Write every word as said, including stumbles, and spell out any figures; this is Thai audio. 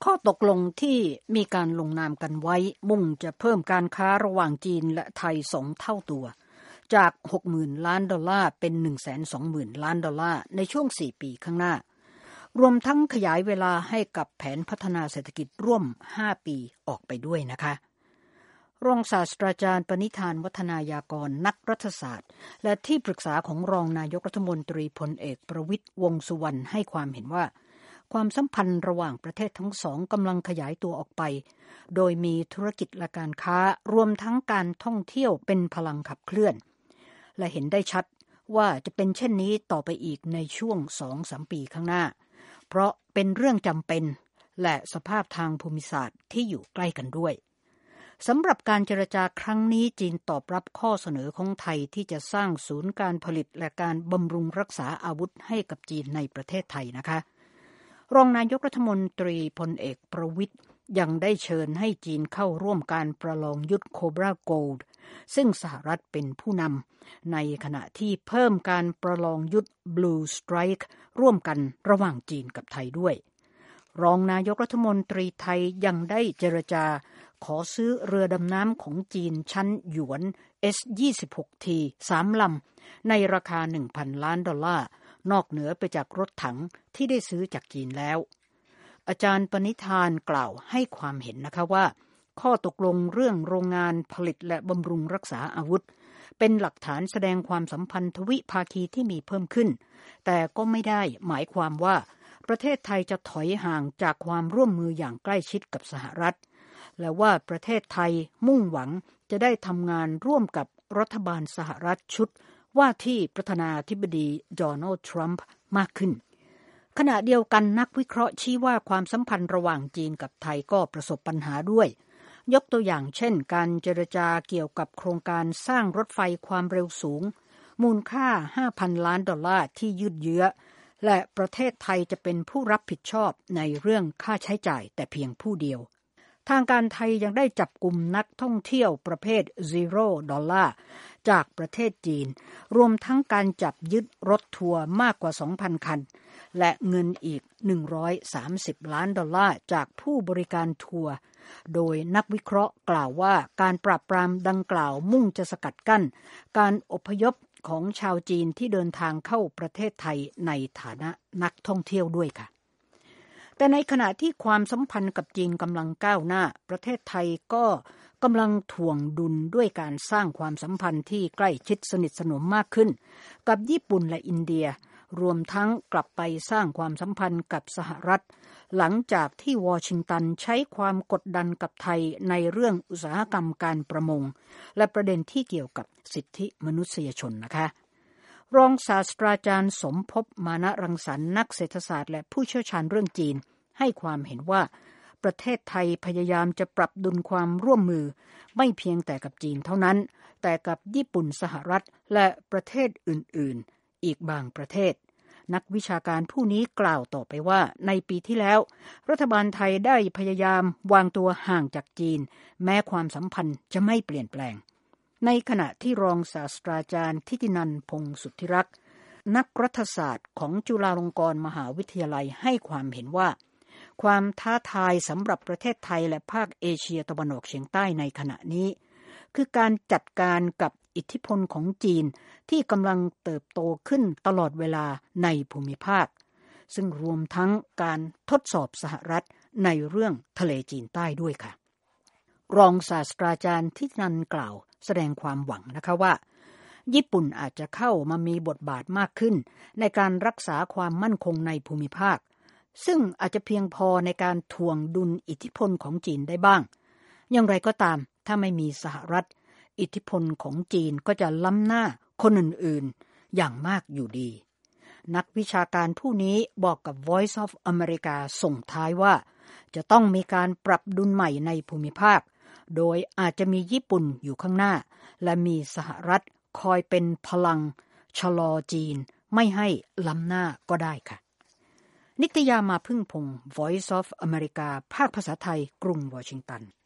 ข้อตกลงที่มีการลงนามกันไว้มุ่งจะเพิ่มการค้าระหว่างจีนและไทยสองเท่าตัวจาก หกหมื่น ล้านดอลลาร์เป็น หนึ่งแสนสองหมื่น ล้านดอลลาร์ในช่วงสี่ปีข้างหน้ารวมทั้งขยายเวลาให้กับแผนพัฒนาเศรษฐกิจร่วมห้าปีออกไปด้วยนะคะรองศาสตราจารย์ปณิธานวัฒนายากรนักรัฐศาสตร์และที่ปรึกษาของรองนายกรัฐมนตรีพลเอกประวิตรวงษ์สุวรรณให้ความเห็นว่าความสัมพันธ์ระหว่างประเทศทั้งสองกำลังขยายตัวออกไปโดยมีธุรกิจและการค้ารวมทั้งการท่องเที่ยวเป็นพลังขับเคลื่อนและเห็นได้ชัดว่าจะเป็นเช่นนี้ต่อไปอีกในช่วง สองถึงสาม ปีข้างหน้าเพราะเป็นเรื่องจำเป็นและสภาพทางภูมิศาสตร์ที่อยู่ใกล้กันด้วยสำหรับการเจรจาครั้งนี้จีนตอบรับข้อเสนอของไทยที่จะสร้างศูนย์การผลิตและการบำรุงรักษาอาวุธให้กับจีนในประเทศไทยนะคะรองนายกรัฐมนตรีพลเอกประวิตรยังได้เชิญให้จีนเข้าร่วมการประลองยุทธโคบราโกลด์ซึ่งสหรัฐเป็นผู้นำในขณะที่เพิ่มการประลองยุทธ Blue Strike ร่วมกันระหว่างจีนกับไทยด้วยรองนายกรัฐมนตรีไทยยังได้เจรจาขอซื้อเรือดำน้ำของจีนชั้นหยวน เอส ยี่สิบหก ที สาม ลำในราคา หนึ่งพัน ล้านดอลลาร์นอกเหนือไปจากรถถังที่ได้ซื้อจากจีนแล้วอาจารย์ปณิธานกล่าวให้ความเห็นนะคะว่าข้อตกลงเรื่องโรงงานผลิตและบำรุงรักษาอาวุธเป็นหลักฐานแสดงความสัมพันธ์ทวิภาคีที่มีเพิ่มขึ้นแต่ก็ไม่ได้หมายความว่าประเทศไทยจะถอยห่างจากความร่วมมืออย่างใกล้ชิดกับสหรัฐและว่าประเทศไทยมุ่งหวังจะได้ทำงานร่วมกับรัฐบาลสหรัฐชุดว่าที่ประธานาธิบดีโดนัลด์ทรัมป์มากขึ้นขณะเดียวกันนักวิเคราะห์ชี้ว่าความสัมพันธ์ระหว่างจีนกับไทยก็ประสบปัญหาด้วยยกตัวอย่างเช่นการเจรจาเกี่ยวกับโครงการสร้างรถไฟความเร็วสูงมูลค่า ห้าพัน ล้านดอลลาร์ที่ยืดเยื้อและประเทศไทยจะเป็นผู้รับผิดชอบในเรื่องค่าใช้จ่ายแต่เพียงผู้เดียวทางการไทยยังได้จับกุมนักท่องเที่ยวประเภท Zero Dollar จากประเทศจีนรวมทั้งการจับยึดรถทัวร์มากกว่า สองพัน คันและเงินอีกหนึ่งร้อยสามสิบล้านดอลลาร์จากผู้บริการทัวร์โดยนักวิเคราะห์กล่าวว่าการปราบปรามดังกล่าวมุ่งจะสกัดกั้นการอพยพของชาวจีนที่เดินทางเข้าประเทศไทยในฐานะนักท่องเที่ยวด้วยค่ะแต่ในขณะที่ความสัมพันธ์กับจีนกำลังก้าวหน้าประเทศไทยก็กำลังถ่วงดุลด้วยการสร้างความสัมพันธ์ที่ใกล้ชิดสนิทสนมมากขึ้นกับญี่ปุ่นและอินเดียรวมทั้งกลับไปสร้างความสัมพันธ์กับสหรัฐหลังจากที่วอชิงตันใช้ความกดดันกับไทยในเรื่องอุตสาหกรรมการประมงและประเด็นที่เกี่ยวกับสิทธิมนุษยชนนะคะรองศาสตราจารย์สมภพมานะรังสรรค์นักเศรษฐศาสตร์และผู้เชี่ยวชาญเรื่องจีนให้ความเห็นว่าประเทศไทยพยายามจะปรับดุลความร่วมมือไม่เพียงแต่กับจีนเท่านั้นแต่กับญี่ปุ่นสหรัฐและประเทศอื่นๆอีกบางประเทศนักวิชาการผู้นี้กล่าวต่อไปว่าในปีที่แล้วรัฐบาลไทยได้พยายามวางตัวห่างจากจีนแม้ความสัมพันธ์จะไม่เปลี่ยนแปลงในขณะที่รองศาสตราจารย์ทิตินันท์พงษ์สุทธิรักษ์นักรัฐศาสตร์ของจุฬาลงกรณ์มหาวิทยาลัยให้ความเห็นว่าความท้าทายสำหรับประเทศไทยและภาคเอเชียตะวันออกเฉียงใต้ในขณะนี้คือการจัดการกับอิทธิพลของจีนที่กำลังเติบโตขึ้นตลอดเวลาในภูมิภาคซึ่งรวมทั้งการทดสอบสหรัฐในเรื่องทะเลจีนใต้ด้วยค่ะรองศาสตราจารย์ทิตินันท์กล่าวแสดงความหวังนะคะว่าญี่ปุ่นอาจจะเข้ามามีบทบาทมากขึ้นในการรักษาความมั่นคงในภูมิภาคซึ่งอาจจะเพียงพอในการถ่วงดุลอิทธิพลของจีนได้บ้างอย่างไรก็ตามถ้าไม่มีสหรัฐอิทธิพลของจีนก็จะล้ำหน้าคนอื่นๆอย่างมากอยู่ดีนักวิชาการผู้นี้บอกกับ Voice of America ส่งท้ายว่าจะต้องมีการปรับดุลใหม่ในภูมิภาคโดยอาจจะมีญี่ปุ่นอยู่ข้างหน้าและมีสหรัฐคอยเป็นพลังชะลอจีนไม่ให้ล้ำหน้าก็ได้ค่ะนิตยามาพึ่งพงศ์ Voice of America ภาคภาษาไทยกรุงวอชิงตัน